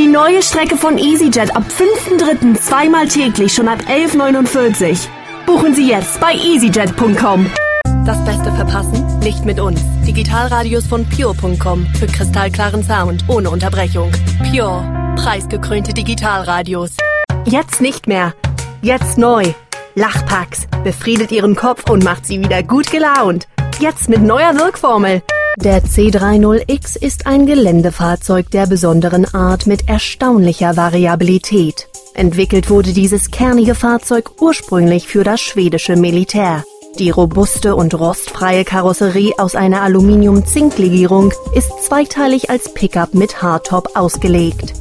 neue Strecke von EasyJet ab 5.3. zweimal täglich schon ab 11,49 €. Buchen Sie jetzt bei easyjet.com. Das Beste verpassen? Nicht mit uns. Digitalradios von Pure.com für kristallklaren Sound ohne Unterbrechung. Pure. Preisgekrönte Digitalradios. Jetzt nicht mehr. Jetzt neu. Lachpacks. Befriedet Ihren Kopf und macht Sie wieder gut gelaunt. Jetzt mit neuer Wirkformel. Der C30X ist ein Geländefahrzeug der besonderen Art mit erstaunlicher Variabilität. Entwickelt wurde dieses kernige Fahrzeug ursprünglich für das schwedische Militär. Die robuste und rostfreie Karosserie aus einer Aluminium-Zink-Legierung ist zweiteilig als Pickup mit Hardtop ausgelegt.